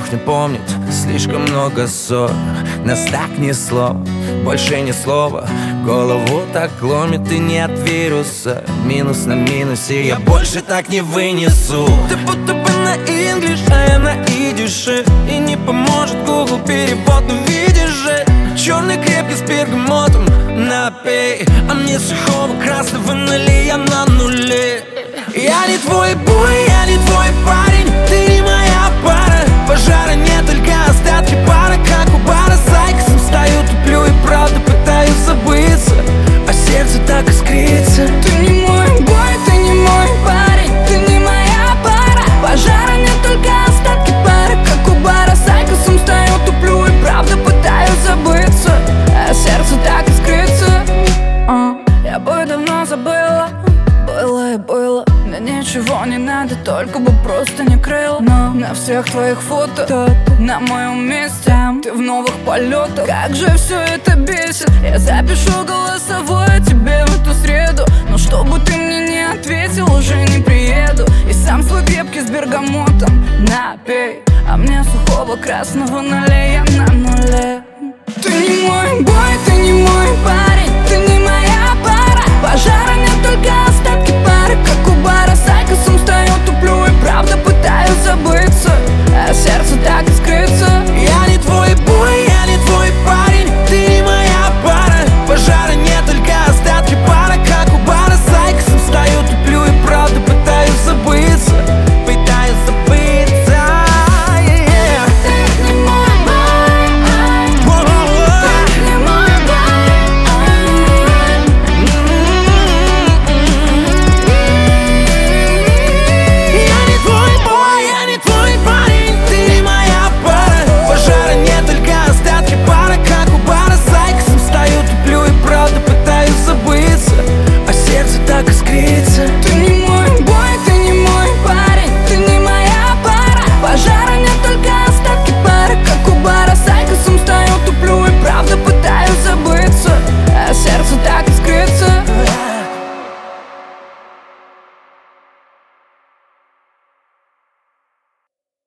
не помнить. Слишком много ссор, нас так несло, больше ни слова. Голову так ломит и нет вируса. Минус на минусе, я больше так не вынесу. Ты будто бы на инглиш, а я на идише. И не поможет Google перевод, но видишь же, черный крепкий с бергамотом напей, а мне сухого красного налей, я на нуле. Я не твой бой, я не твой парень, ты не моя пара. Пожара нет, только остатки пара, как у бара с Айкосом. Стою, туплю и правда пытаюсь забыться, а сердце так искрится. Ты не мой бой, ты не мой парень, ты не моя пара. Пожара нет, только остатки пара, как у бара с Айкосом. Стою, туплю и правда пытаюсь забыться, а сердце так искрится. Я бы давно забыла, было и было. Мне ничего не надо, только бы просто не крыл. Но на всех твоих фото на моем месте ты в новых полетах. Как же все это бесит. Я запишу голосовое тебе в эту среду, но чтобы ты мне не ответил, уже не приеду. И сам свой крепкий с бергамотом напей, а мне сухого красного налей, я на нуле. Ты не мой бой, ты не мой парень, ты не моя пара. Пожара нет, только остатки пары, как у бара с Айкосом. Стою, туплю и правда пытаюсь забыться, а сердце так искрится.